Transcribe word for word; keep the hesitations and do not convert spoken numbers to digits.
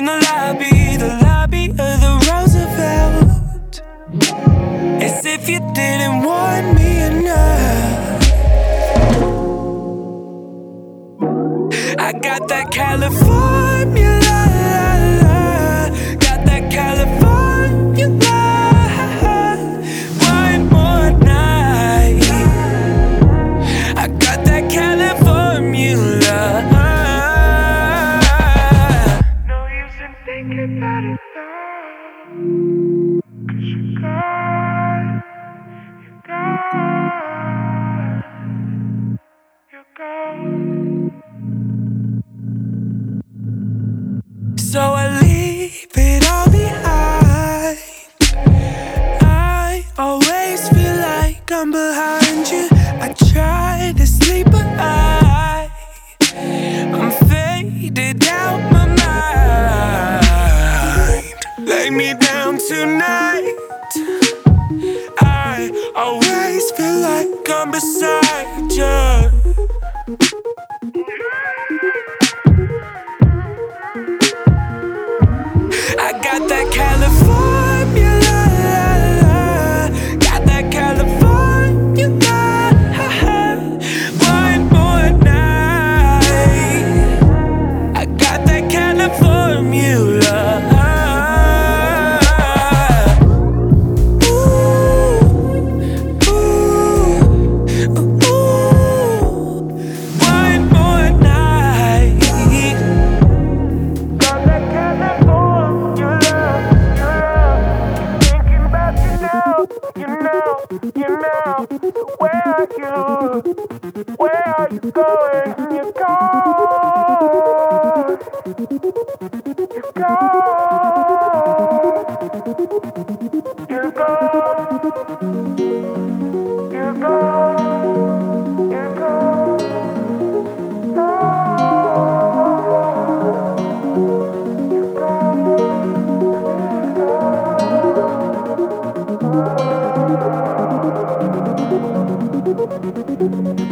in the lobby, the lobby of the Roosevelt. As if you didn't want me enough. I got that California love, got that California love. One more night, I got that California love. No use in thinking about it now, 'cause you got, you got, you got. So I leave it all behind. I always feel like I'm behind you. I try to sleep but I, I'm faded out my mind. Lay me down tonight. I always feel like I'm beside you. I got that California love, got that California love. One more night, I got that California love. Ooh, ooh, ooh. One more night, got that California. You know, you know, where are you? Where are you going? You're gone. You're gone. You're gone. You're gone. You're gone. You're gone. You're gone.